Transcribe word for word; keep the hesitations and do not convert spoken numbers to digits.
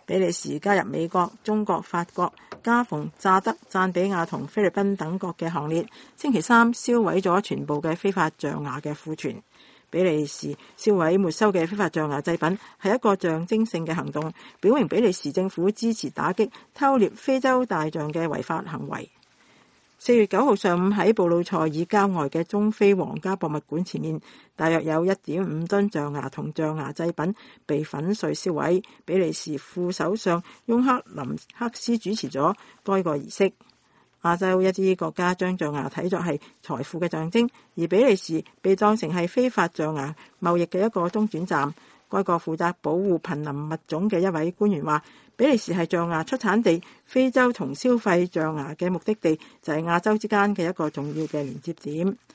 比利時加入美國、中國、法國、加蓬、乍得、贊比亞同菲律賓等國嘅行列，星期三銷毀咗全部嘅非法象牙嘅庫存。比利時銷毀沒收嘅非法象牙製品係一個象徵性嘅行動，表明比利時政府支持打擊偷獵非洲大象嘅違法行為。四月九號上午喺布魯塞爾郊外嘅中非皇家博物館前面，大約有一點五噸象牙同象牙製品被粉碎燒毀。比利時副首相翁克林克斯主持咗該個儀式。亞洲一啲國家將象牙睇作係財富嘅象徵，而比利時被當成係非法象牙貿易嘅一個中轉站。該國負責保護瀕臨物種嘅一位官員話，比利時係象牙出產地，非洲同消費象牙嘅目的地就係亞洲之間嘅一個重要嘅連接點。